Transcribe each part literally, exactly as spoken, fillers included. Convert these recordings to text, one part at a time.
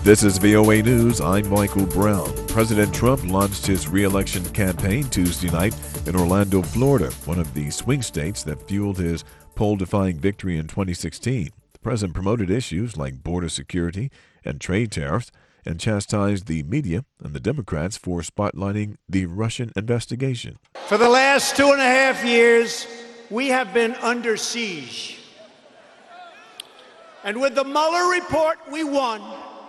This is V O A News. I'm Michael Brown. President Trump launched his re-election campaign Tuesday night in Orlando, Florida, one of the swing states that fueled his poll-defying victory in twenty sixteen. The president promoted issues like border security and trade tariffs and chastised the media and the Democrats for spotlighting the Russian investigation. For the last two and a half years, we have been under siege. And with the Mueller report, we won.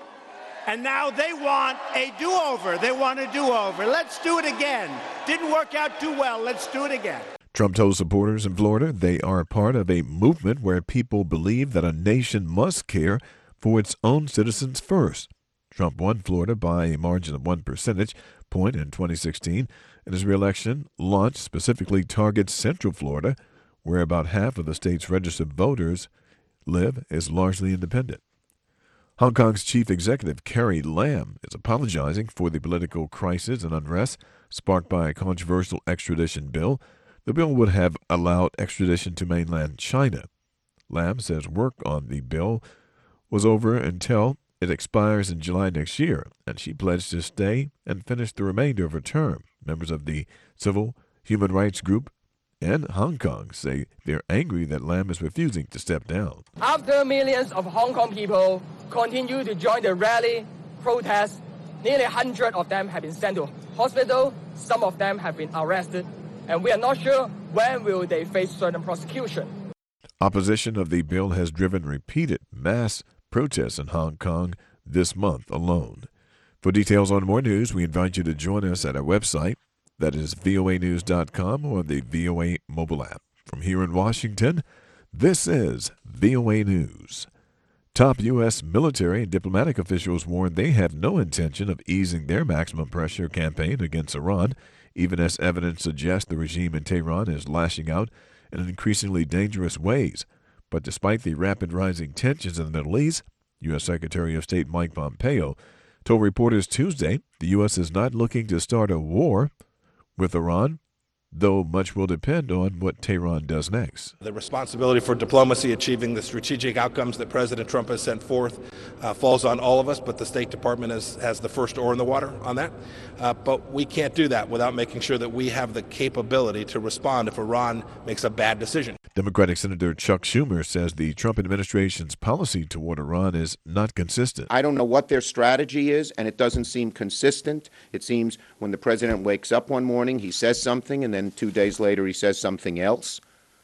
And now they want a do-over. They want a do-over. Let's do it again. Didn't work out too well. Let's do it again. Trump told supporters in Florida they are part of a movement where people believe that a nation must care for its own citizens first. Trump won Florida by a margin of one percentage point in twenty sixteen, and his reelection launch specifically targets Central Florida, where about half of the state's registered voters live, is largely independent. Hong Kong's chief executive, Carrie Lam, is apologizing for the political crisis and unrest sparked by a controversial extradition bill. The bill would have allowed extradition to mainland China. Lam says work on the bill was over until it expires in July next year, and she pledged to stay and finish the remainder of her term. Members of the civil human rights group and Hong Kong say they're angry that Lam is refusing to step down. After millions of Hong Kong people continue to join the rally, protest, nearly one hundred of them have been sent to hospital, some of them have been arrested, and we are not sure when will they face certain prosecution. Opposition of the bill has driven repeated mass protests in Hong Kong this month alone. For details on more news, we invite you to join us at our website. That is V O A news dot com or the V O A mobile app. From here in Washington, this is V O A News. Top U S military and diplomatic officials warn they have no intention of easing their maximum pressure campaign against Iran, even as evidence suggests the regime in Tehran is lashing out in increasingly dangerous ways. But despite the rapid rising tensions in the Middle East, U S Secretary of State Mike Pompeo told reporters Tuesday the U S is not looking to start a war with Iran, though much will depend on what Tehran does next. The responsibility for diplomacy achieving the strategic outcomes that President Trump has sent forth uh, falls on all of us, but the State Department is, has the first oar in the water on that. Uh, but we can't do that without making sure that we have the capability to respond if Iran makes a bad decision. Democratic Senator Chuck Schumer says the Trump administration's policy toward Iran is not consistent. I don't know what their strategy is, and it doesn't seem consistent. It seems when the president wakes up one morning, he says something, and then two days later he says something else.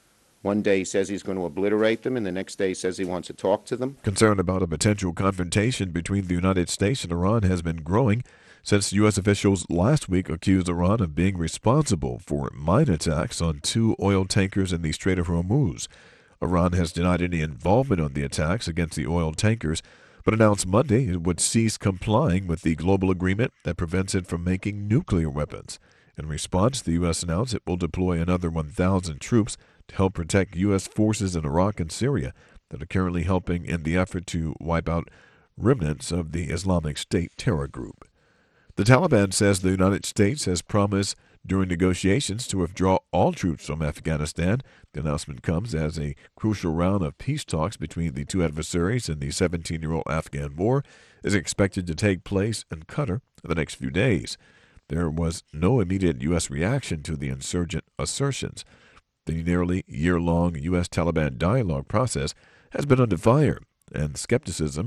One day he says he's going to obliterate them, and the next day he says he wants to talk to them. Concern about a potential confrontation between the United States and Iran has been growing since U S officials last week accused Iran of being responsible for mine attacks on two oil tankers in the Strait of Hormuz. Iran has denied any involvement on the attacks against the oil tankers, but announced Monday it would cease complying with the global agreement that prevents it from making nuclear weapons. In response, the U S announced it will deploy another one thousand troops to help protect U S forces in Iraq and Syria that are currently helping in the effort to wipe out remnants of the Islamic State terror group. The Taliban says the United States has promised during negotiations to withdraw all troops from Afghanistan. The announcement comes as a crucial round of peace talks between the two adversaries in the seventeen-year-old Afghan war is expected to take place in Qatar in the next few days. There was no immediate U S reaction to the insurgent assertions. The nearly year-long U S-Taliban dialogue process has been under fire, and skepticism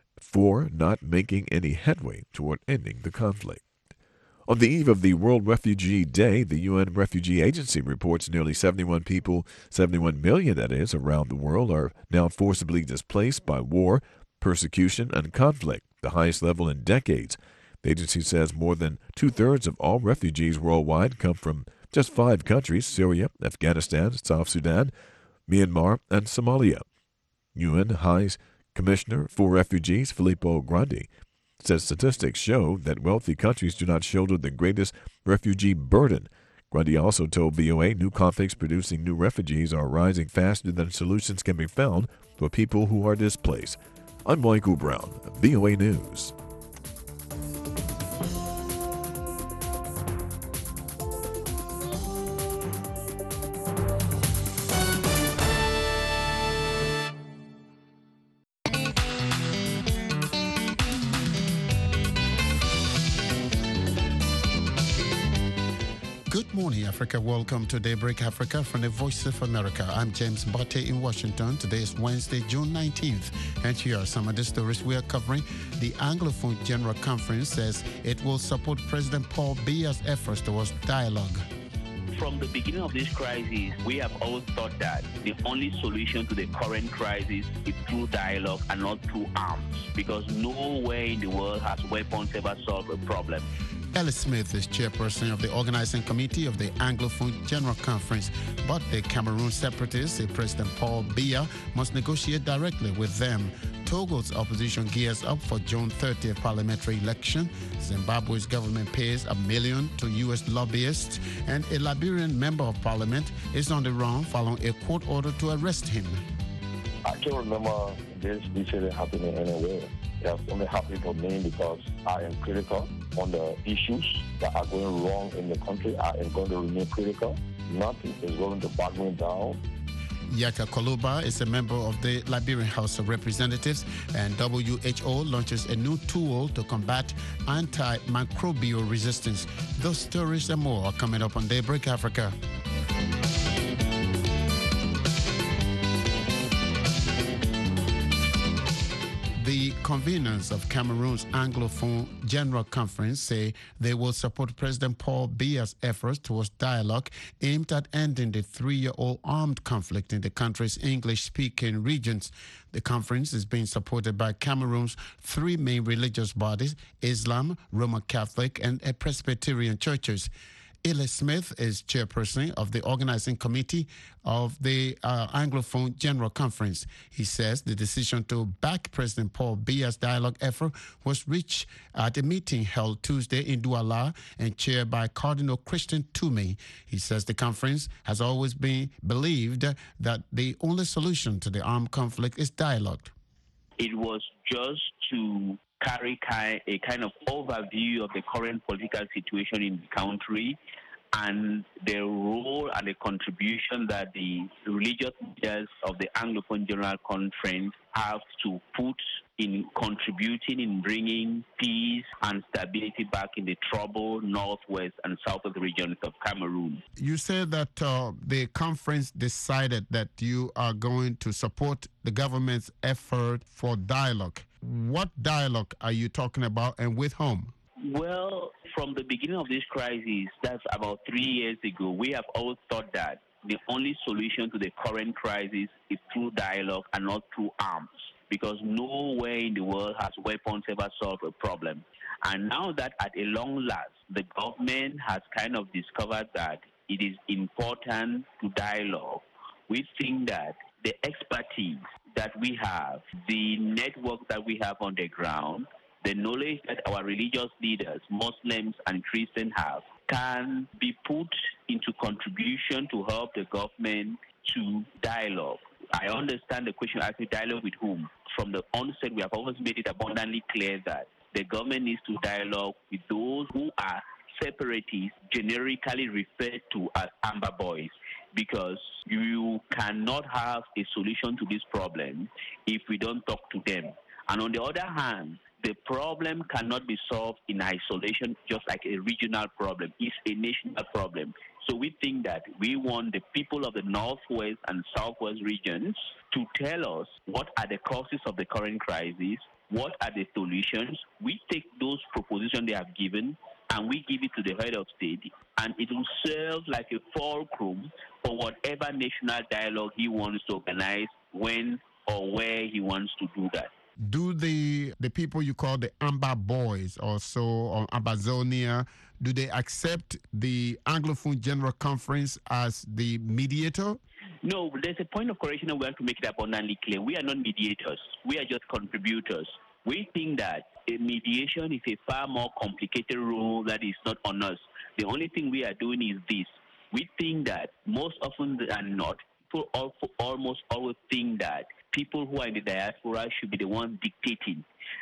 for not making any headway toward ending the conflict. On the eve of the World Refugee Day, the U N Refugee Agency reports nearly seventy-one people, seventy-one million that is, around the world are now forcibly displaced by war, persecution, and conflict, the highest level in decades. The agency says more than two-thirds of all refugees worldwide come from just five countries: Syria, Afghanistan, South Sudan, Myanmar, and Somalia. U N High Commissioner for Refugees Filippo Grandi says statistics show that wealthy countries do not shoulder the greatest refugee burden. Grundy also told V O A new conflicts producing new refugees are rising faster than solutions can be found for people who are displaced. I'm Michael Brown, V O A News. Good morning, Africa. Welcome to Daybreak Africa from the Voice of America. I'm James Botte in Washington. Today is Wednesday, June nineteenth. And here are some of the stories we are covering. The Anglophone General Conference says it will support President Paul Biya's efforts towards dialogue. From the beginning of this crisis, we have always thought that the only solution to the current crisis is through dialogue and not through arms, because nowhere in the world has weapons ever solved a problem. Ellie Smith is chairperson of the organizing committee of the Anglophone General Conference, but the Cameroon separatists say President Paul Biya must negotiate directly with them. Togo's opposition gears up for June thirtieth parliamentary election. Zimbabwe's government pays a million to U S lobbyists, and a Liberian member of parliament is on the run following a court order to arrest him. I can't remember this incident happening anywhere. It has only happened for me because I am critical on the issues that are going wrong in the country. I am going to remain critical. Nothing is going to back me down. Yaka Koloba is a member of the Liberian House of Representatives, and W H O launches a new tool to combat antimicrobial resistance. Those stories and more are coming up on Daybreak Africa. The conveners of Cameroon's Anglophone General Conference say they will support President Paul Biya's efforts towards dialogue aimed at ending the three-year-old armed conflict in the country's English-speaking regions. The conference is being supported by Cameroon's three main religious bodies, Islam, Roman Catholic, and Presbyterian churches. Ellie Smith is chairperson of the organizing committee of the uh, Anglophone General Conference. He says the decision to back President Paul Biya's dialogue effort was reached at a meeting held Tuesday in Douala and chaired by Cardinal Christian Toomey. He says the conference has always been believed that the only solution to the armed conflict is dialogue. It was just to carry a kind of overview of the current political situation in the country and the role and the contribution that the religious leaders of the Anglophone General Conference have to put in contributing in bringing peace and stability back in the troubled northwest and southwest regions of Cameroon. You said that uh, the conference decided that you are going to support the government's effort for dialogue. What dialogue are you talking about, and with whom? Well, from the beginning of this crisis, that's about three years ago, we have always thought that the only solution to the current crisis is through dialogue and not through arms, because nowhere in the world has weapons ever solved a problem. And now that at a long last, the government has kind of discovered that it is important to dialogue, we think that the expertise that we have, the network that we have on the ground, the knowledge that our religious leaders, Muslims and Christians have, can be put into contribution to help the government to dialogue. I understand the question asking dialogue with whom. From the onset, we have always made it abundantly clear that the government needs to dialogue with those who are separatists, generically referred to as Amber Boys, because you cannot have a solution to this problem if we don't talk to them. And on the other hand, the problem cannot be solved in isolation, just like a regional problem. It's a national problem. So we think that we want the people of the northwest and southwest regions to tell us what are the causes of the current crisis, what are the solutions. We take those propositions they have given and we give it to the head of state, and it will serve like a fulcrum for whatever national dialogue he wants to organize, when or where he wants to do that. Do the the people you call the Amber Boys or so, or Ambazonia, do they accept the Anglophone General Conference as the mediator? No, there's a point of correction, and we want to make it abundantly clear. We are not mediators. We are just contributors. We think that a mediation is a far more complicated role that is not on us. The only thing we are doing is this. We think that most often than not, people almost always think that people who are in the diaspora should be the ones dictating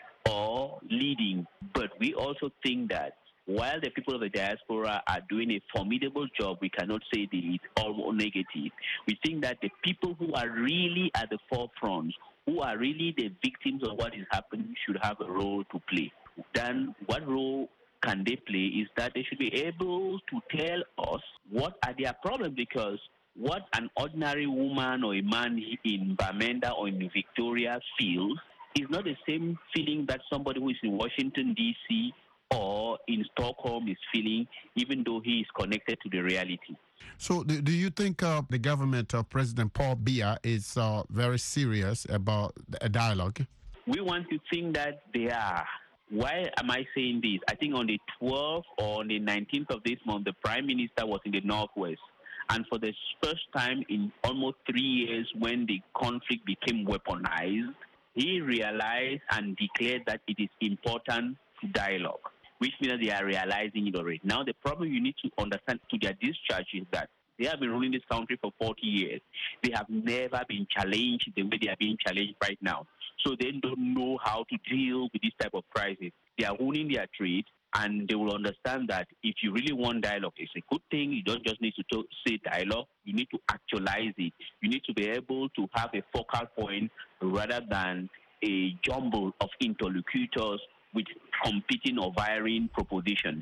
or leading. But we also think that while the people of the diaspora are doing a formidable job, we cannot say that it's all negative. We think that the people who are really at the forefront, who are really the victims of what is happening, should have a role to play. Then what role can they play is that they should be able to tell us what are their problems, because what an ordinary woman or a man in Bamenda or in Victoria feels is not the same feeling that somebody who is in Washington, D C or in Stockholm is feeling, even though he is connected to the reality. So do, do you think uh, the government of President Paul Biya is uh, very serious about a dialogue? We want to think that they are. Why am I saying this? I think on the twelfth or on the nineteenth of this month, the Prime Minister was in the Northwest. And for the first time in almost three years, when the conflict became weaponized, he realized and declared that it is important to dialogue, which means that they are realizing it already. Now, the problem you need to understand to their discharge is that they have been ruling this country for forty years. They have never been challenged the way they are being challenged right now. So they don't know how to deal with this type of crisis. They are owning their trade, and they will understand that if you really want dialogue, it's a good thing. You don't just need to talk, say dialogue. You need to actualize it. You need to be able to have a focal point rather than a jumble of interlocutors with competing or varying propositions.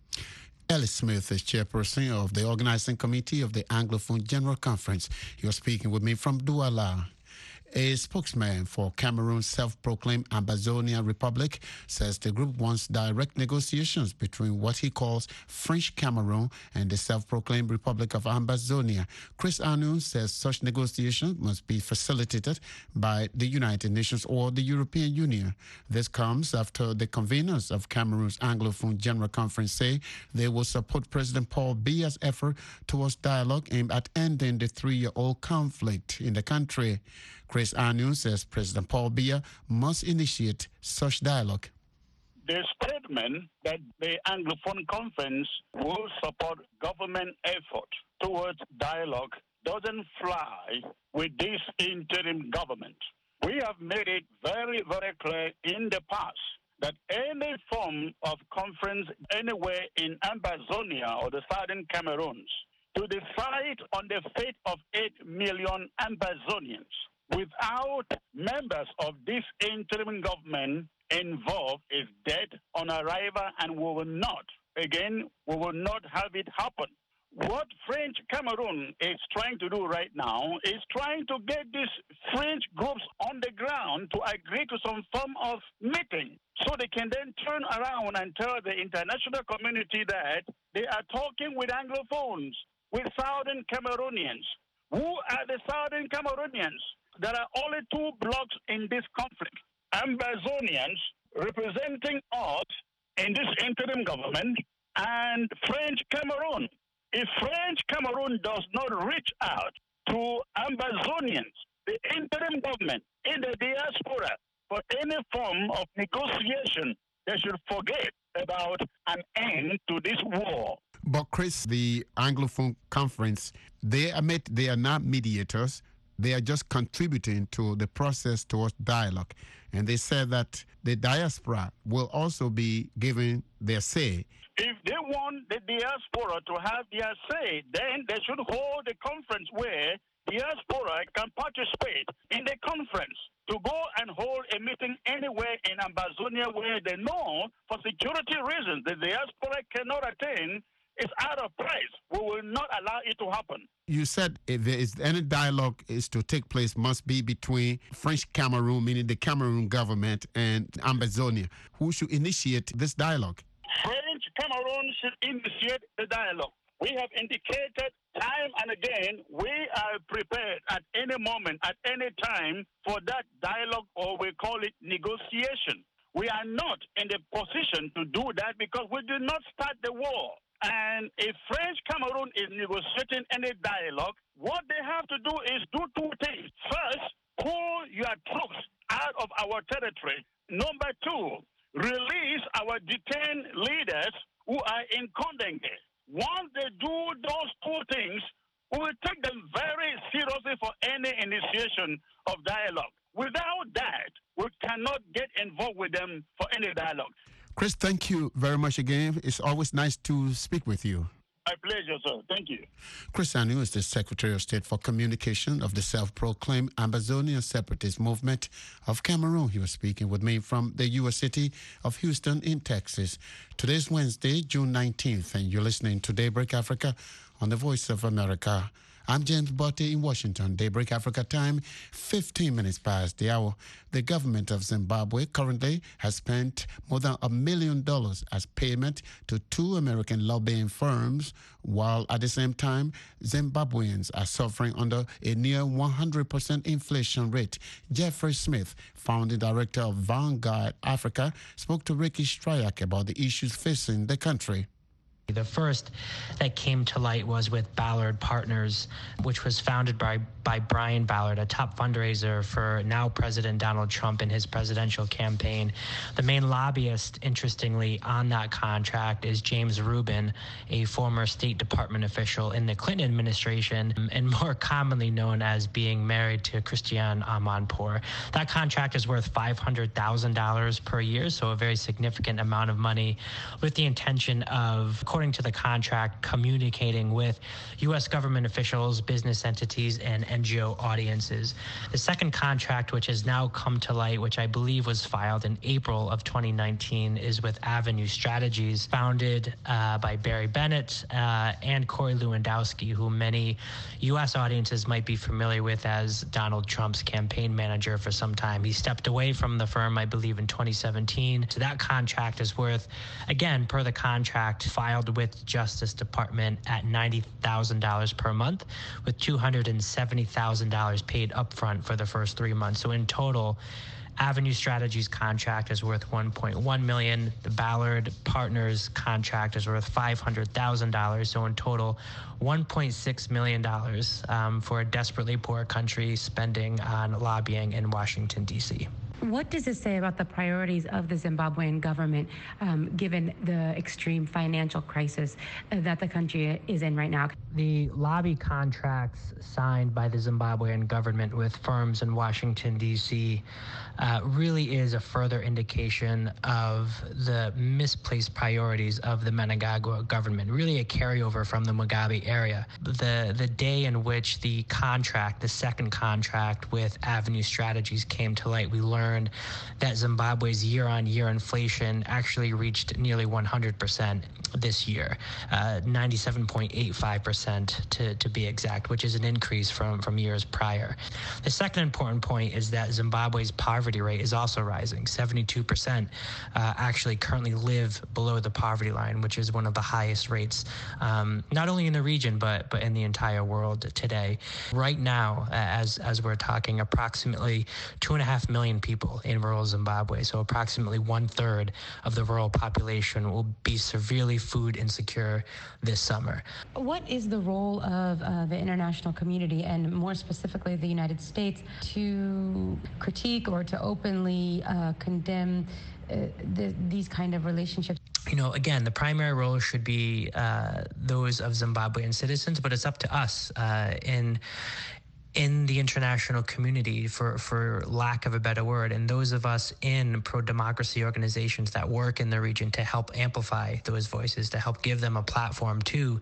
Ellis Smith is chairperson of the organizing committee of the Anglophone General Conference. You're speaking with me from Douala. A spokesman for Cameroon's self-proclaimed Ambazonia Republic says the group wants direct negotiations between what he calls French Cameroon and the self-proclaimed Republic of Ambazonia. Chris Anu says such negotiations must be facilitated by the United Nations or the European Union. This comes after the conveners of Cameroon's Anglophone General Conference say they will support President Paul Biya's effort towards dialogue aimed at ending the three-year-old conflict in the country. Chris Anu says President Paul Biya must initiate such dialogue. The statement that the Anglophone Conference will support government effort towards dialogue doesn't fly with this interim government. We have made it very, very clear in the past that any form of conference anywhere in Ambazonia or the southern Cameroons to decide on the fate of eight million Ambazonians without members of this interim government involved is dead on arrival, and we will not, again, we will not have it happen. What French Cameroon is trying to do right now is trying to get these French groups on the ground to agree to some form of meeting so they can then turn around and tell the international community that they are talking with Anglophones, with Southern Cameroonians. Who are the Southern Cameroonians? There are only two blocks in this conflict. Ambazonians representing us in this interim government and French Cameroon. If French Cameroon does not reach out to Ambazonians, the interim government in the diaspora, for any form of negotiation, they should forget about an end to this war. But Chris, the Anglophone Conference, they admit they are not mediators. They are just contributing to the process towards dialogue. And they said that the diaspora will also be given their say. If they want the diaspora to have their say, then they should hold a conference where diaspora can participate in the conference. To go and hold a meeting anywhere in Ambazonia where they know for security reasons the diaspora cannot attend is out of place. We will not allow it to happen. You said if there is any dialogue is to take place must be between French Cameroon, meaning the Cameroon government, and Ambazonia. Who should initiate this dialogue? French Cameroon should initiate the dialogue. We have indicated time and again we are prepared at any moment, at any time for that dialogue, or we call it negotiation. We are not in the position to do that because we did not start the war. And if French Cameroon is negotiating any dialogue, what they have to do is do two things. First, pull your troops out of our territory. Number two, release our detained leaders who are in Condé. Once they do those two things, we will take them very seriously for any initiation of dialogue. Without that, we cannot get involved with them for any dialogue. Chris, thank you very much again. It's always nice to speak with you. My pleasure, sir. Thank you. Chris Anu is the Secretary of State for Communication of the self-proclaimed Amazonian Separatist Movement of Cameroon. He was speaking with me from the U S city of Houston in Texas. Today's Wednesday, June nineteenth, and you're listening to Daybreak Africa on the Voice of America. I'm James Botte in Washington. Daybreak Africa time, fifteen minutes past the hour. The government of Zimbabwe currently has spent more than a million dollars as payment to two American lobbying firms, while at the same time, Zimbabweans are suffering under a near one hundred percent inflation rate. Jeffrey Smith, founding director of Vanguard Africa, spoke to Ricky Stryak about the issues facing the country. The first that came to light was with Ballard Partners, which was founded by, by Brian Ballard, a top fundraiser for now President Donald Trump in his presidential campaign. The main lobbyist, interestingly, on that contract is James Rubin, a former State Department official in the Clinton administration, and more commonly known as being married to Christiane Amanpour. That contract is worth five hundred thousand dollars per year, so a very significant amount of money, with the intention of, according to the contract, communicating with U S government officials, business entities, and N G O audiences. The second contract, which has now come to light, which I believe was filed in April of twenty nineteen, is with Avenue Strategies, founded uh, by Barry Bennett uh, and Corey Lewandowski, who many U S audiences might be familiar with as Donald Trump's campaign manager for some time. He stepped away from the firm, I believe, in twenty seventeen. So that contract is worth, again, per the contract filed with Justice Department, at ninety thousand dollars per month, with two hundred seventy thousand dollars paid upfront for the first three months. So in total, Avenue Strategies contract is worth one point one million dollars. The Ballard Partners contract is worth five hundred thousand dollars. So in total, one point six million dollars um, for a desperately poor country spending on lobbying in Washington, D C What does this say about the priorities of the Zimbabwean government, um, given the extreme financial crisis that the country is in right now? The lobby contracts signed by the Zimbabwean government with firms in Washington, D C uh, really is a further indication of the misplaced priorities of the Mnangagwa government, really a carryover from the Mugabe area. The, the day in which the contract, the second contract with Avenue Strategies came to light, we learned that Zimbabwe's year-on-year inflation actually reached nearly one hundred percent this year, uh, ninety-seven point eight five percent to, to be exact, which is an increase from, from years prior. The second important point is that Zimbabwe's poverty rate is also rising. seventy-two percent uh, actually currently live below the poverty line, which is one of the highest rates, um, not only in the region, but, but in the entire world today. Right now, as, as we're talking, approximately two and a half million people in rural Zimbabwe, so approximately one third of the rural population, will be severely food insecure this summer. What is the role of uh, the international community, and more specifically the United States, to critique or to openly uh, condemn uh, the, these kind of relationships? You know, again, the primary role should be uh, those of Zimbabwean citizens, but it's up to us uh, in in the international community, for, for lack of a better word, and those of us in pro-democracy organizations that work in the region to help amplify those voices, to help give them a platform to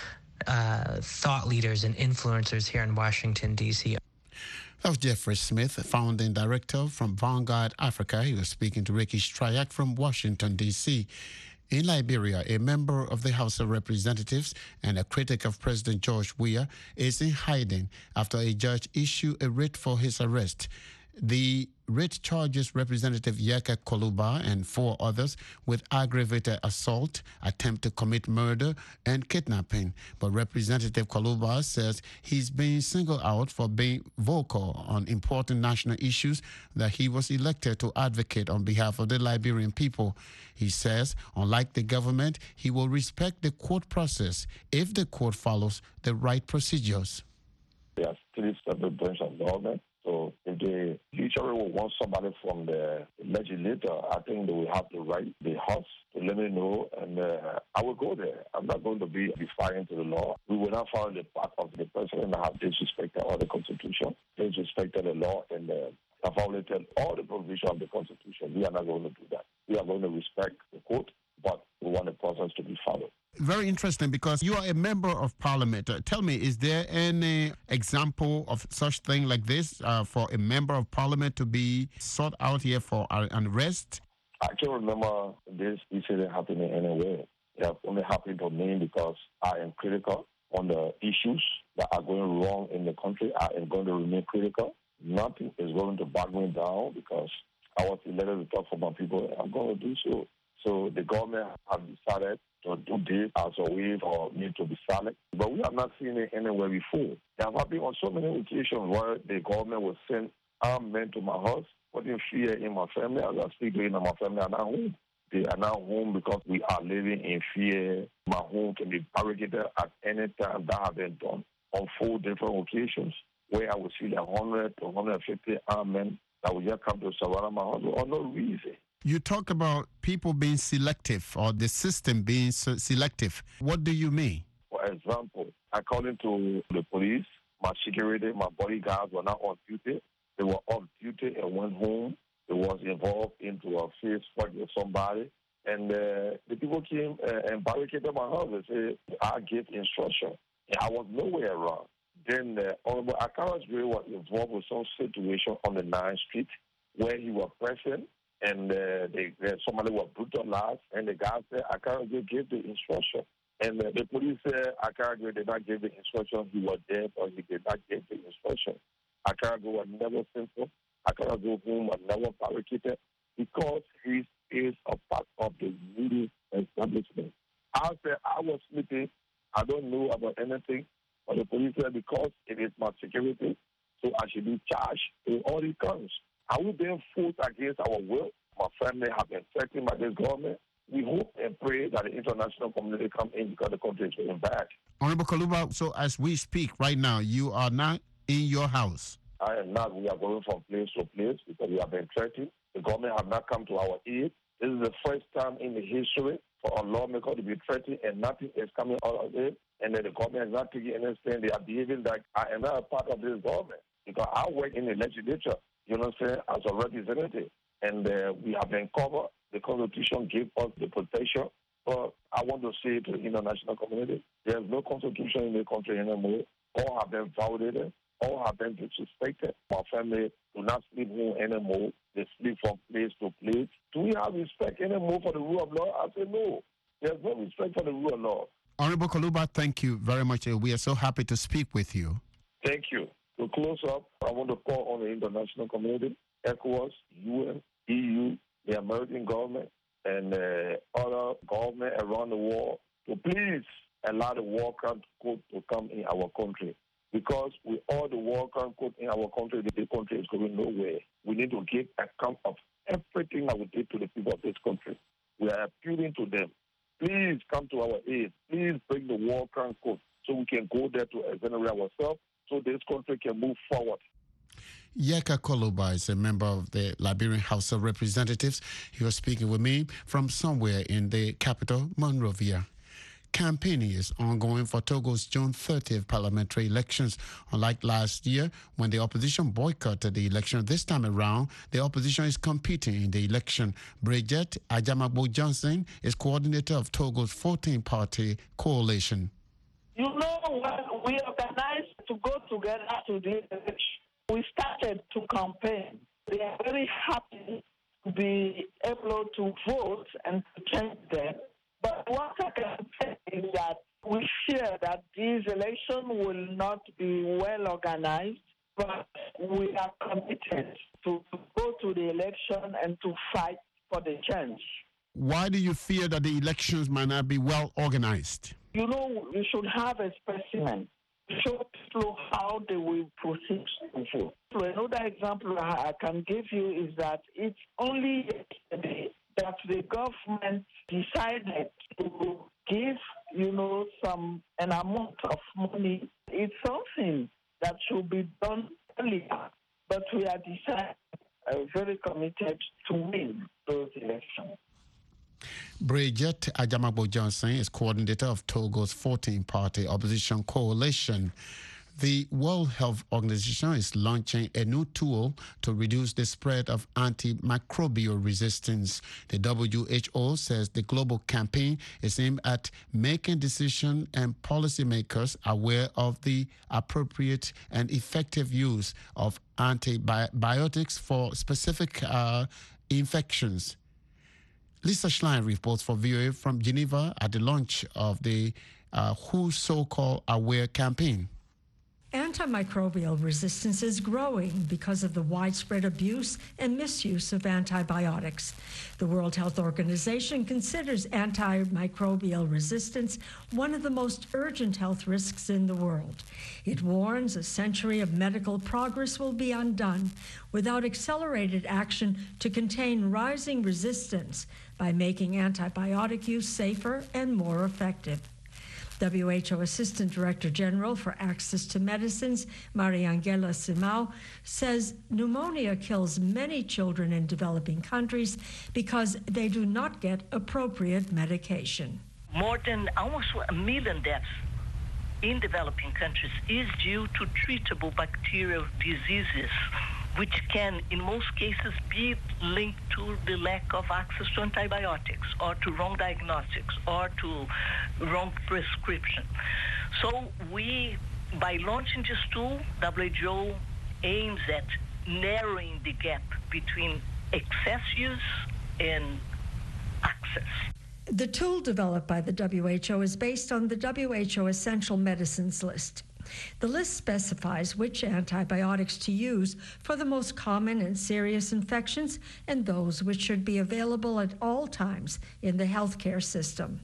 uh, thought leaders and influencers here in Washington, D C That was Jeffrey Smith, founding director from Vanguard Africa. He was speaking to Ricky Stryak from Washington, D C In Liberia, a member of the House of Representatives and a critic of President George Weah is in hiding after a judge issued a writ for his arrest. The writ charges Representative Yeka Koluba and four others with aggravated assault, attempt to commit murder, and kidnapping. But Representative Koluba says he's being singled out for being vocal on important national issues that he was elected to advocate on behalf of the Liberian people. He says, unlike the government, he will respect the court process if the court follows the right procedures. There are three separate branches of government. So if they usually will want somebody from the legislature, I think they will have to write the House to let me know, and uh, I will go there. I'm not going to be defiant to the law. We will not follow the path of the president that have disrespected all the Constitution, disrespected the law, and uh, have violated all the provisions of the Constitution. We are not going to do that. We are going to respect the court, but we want the process to be followed. very interesting because you are a member of parliament. Uh, tell me, is there any example of such thing like this uh, for a member of parliament to be sought out here for uh, an arrest? I can't remember this incident happening anywhere. It has only happened to me because I am critical on the issues that are going wrong in the country. I am going to remain critical. Nothing is going to back me down because I was elected to talk for my people. I'm going to do so. So the government has decided to do this as a way for me to be silent. But we have not seen it anywhere before. It has happened on so many occasions where the government will send armed men to my house, putting fear in my family. As I speak to you, my family are not home. They are not home because we are living in fear. My home can be barricaded at any time. That has been done on four different occasions where I will see like one hundred to one hundred fifty armed men that will just come to surround my house for no reason. You talk about people being selective or the system being so selective. What do you mean? For example, according to the police, my security, my bodyguards were not on duty. They were off duty and went home. They was involved into a fist fight with somebody. And uh, the people came uh, and barricaded my house and said, I gave instruction. And I was nowhere around. Then uh, Honorable Akara Gray was involved with some situation on the ninth Street where he was present. And uh, they, uh, somebody was brutalized, and the guy said, Akara Gray gave the instruction. And uh, the police said, Akara Gray did not give the instruction, he was dead, or he did not give the instruction. Akara Gray was never simple. Akara Gray home was never barricaded because he is a part of the media establishment. I said, I was sleeping, I don't know about anything, but the police said, because it is my security, so I should be charged with all the counts. Are we being forced against our will? My family have been threatened by this government. We hope and pray that the international community come in because the country is going bad. Honorable Kaluba, so as we speak right now, you are not in your house. I am not. We are going from place to place because we have been threatened. The government have not come to our aid. This is the first time in the history for a lawmaker to be threatened and nothing is coming out of it. And then the government is not taking any stand. They are behaving like I am not a part of this government because I work in the legislature. You know what I'm saying, as a representative. And uh, we have been covered. The Constitution gave us the protection. But I want to say to the international community, there's no Constitution in the country anymore. All have been violated. All have been disrespected. My family do not sleep home anymore. They sleep from place to place. Do we have respect anymore for the rule of law? I say no. There's no respect for the rule of law. Honorable Kaluba, thank you very much. We are so happy to speak with you. Thank you. To close up, I want to call on the international community, ECOWAS, U N, E U, the American government, and uh, other governments around the world to please allow the war crime code to come in our country. Because with all the war crime code in our country, the country is going nowhere. We need to give account of everything that we did to the people of this country. We are appealing to them. Please come to our aid. Please bring the war crime code so we can go there to exonerate ourselves, so this country can move forward. Yeka Kaluba is a member of the Liberian House of Representatives. He was speaking with me from somewhere in the capital, Monrovia. Campaigning is ongoing for Togo's June thirtieth parliamentary elections. Unlike last year, when the opposition boycotted the election, this time around, the opposition is competing in the election. Bridget Ajamagbo Johnson is coordinator of Togo's fourteen-party coalition. You know, when we organized to go together to the election, we started to campaign. We are very happy to be able to vote and to change them. But what I can say is that we fear that this election will not be well organized, but we are committed to, to go to the election and to fight for the change. Why do you fear that the elections might not be well organized? You know, we should have a specimen to show people how they will proceed to vote. So another example I can give you is that it's only yesterday that the government decided to give, you know, some an amount of money. It's something that should be done earlier, but we are decided, uh, very committed to win those elections. Bridget Ajamagbo Johnson is coordinator of Togo's fourteen-party opposition coalition. The World Health Organization is launching a new tool to reduce the spread of antimicrobial resistance. The W H O says the global campaign is aimed at making decision and policymakers aware of the appropriate and effective use of antibiotics for specific uh, infections. Lisa Schlein reports for V O A from Geneva at the launch of the uh, W H O so-called Aware campaign. Antimicrobial resistance is growing because of the widespread abuse and misuse of antibiotics. The World Health Organization considers antimicrobial resistance one of the most urgent health risks in the world. It warns a century of medical progress will be undone without accelerated action to contain rising resistance by making antibiotic use safer and more effective. W H O Assistant Director General for Access to Medicines, Mariangela Simao, says pneumonia kills many children in developing countries because they do not get appropriate medication. More than almost a million deaths in developing countries is due to treatable bacterial diseases, which can, in most cases, be linked to the lack of access to antibiotics or to wrong diagnostics or to wrong prescription. So we, by launching this tool, W H O aims at narrowing the gap between excess use and access. The tool developed by the W H O is based on the W H O Essential Medicines List. The list specifies which antibiotics to use for the most common and serious infections and those which should be available at all times in the healthcare system.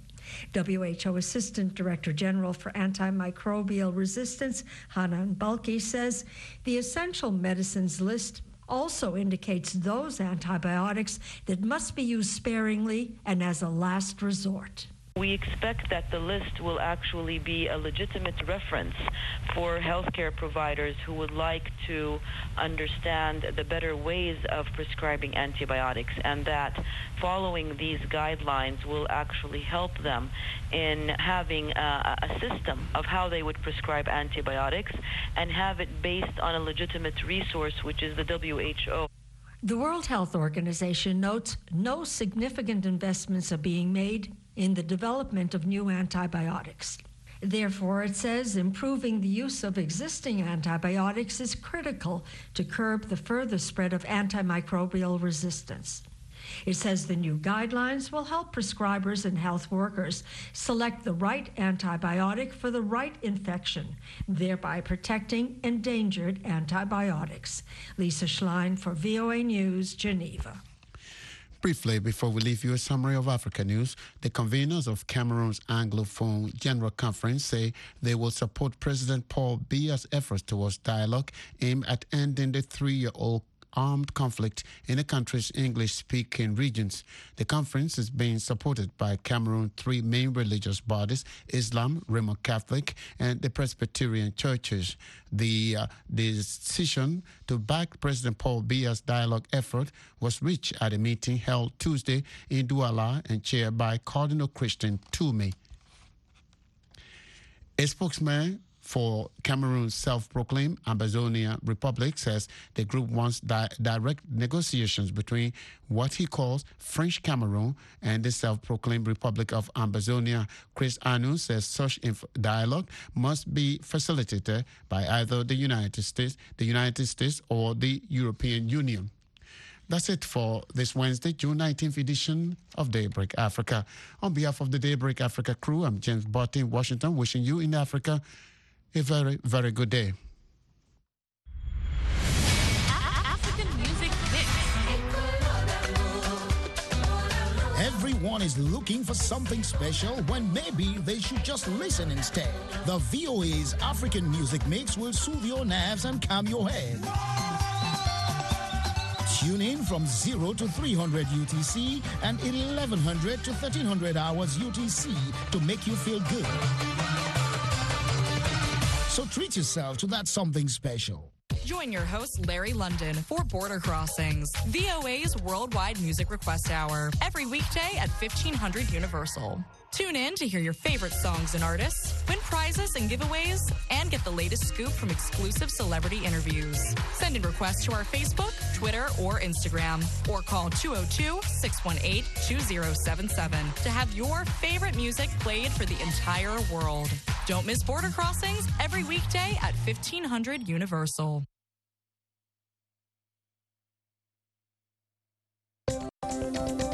W H O Assistant Director General for Antimicrobial Resistance, Hanan Balki, says the essential medicines list also indicates those antibiotics that must be used sparingly and as a last resort. We expect that the list will actually be a legitimate reference for healthcare providers who would like to understand the better ways of prescribing antibiotics, and that following these guidelines will actually help them in having a, a system of how they would prescribe antibiotics and have it based on a legitimate resource, which is the W H O. The World Health Organization notes no significant investments are being made in the development of new antibiotics. Therefore, it says improving the use of existing antibiotics is critical to curb the further spread of antimicrobial resistance. It says the new guidelines will help prescribers and health workers select the right antibiotic for the right infection, thereby protecting endangered antibiotics. Lisa Schlein for V O A News, Geneva. Briefly, before we leave you a summary of Africa news, the conveners of Cameroon's Anglophone General Conference say they will support President Paul Biya's efforts towards dialogue aimed at ending the three-year-old armed conflict in the country's English-speaking regions. The conference is being supported by Cameroon's three main religious bodies, Islam, Roman Catholic, and the Presbyterian churches. The, uh, the decision to back President Paul Biya's dialogue effort was reached at a meeting held Tuesday in Douala and chaired by Cardinal Christian Toomey. A spokesman for Cameroon's self-proclaimed Ambazonia Republic says the group wants di- direct negotiations between what he calls French Cameroon and the self-proclaimed Republic of Ambazonia. Chris Anu says such inf- dialogue must be facilitated by either the United States, the United States or the European Union. That's it for this Wednesday, June nineteenth edition of Daybreak Africa. On behalf of the Daybreak Africa crew, I'm James Botte in Washington, wishing you in Africa a very, very good day. African Music Mix. Everyone is looking for something special when maybe they should just listen instead. The V O A's African Music Mix will soothe your nerves and calm your head. Tune in from zero to three hundred U T C and eleven hundred to thirteen hundred hours U T C to make you feel good. So treat yourself to that something special. Join your host, Larry London, for Border Crossings, V O A's worldwide music request hour, every weekday at fifteen hundred Universal. Tune in to hear your favorite songs and artists, win prizes and giveaways, and get the latest scoop from exclusive celebrity interviews. Send in requests to our Facebook, Twitter, or Instagram, or call two oh two, six one eight, two oh seven seven to have your favorite music played for the entire world. Don't miss Border Crossings every weekday at fifteen hundred Universal. Thank you.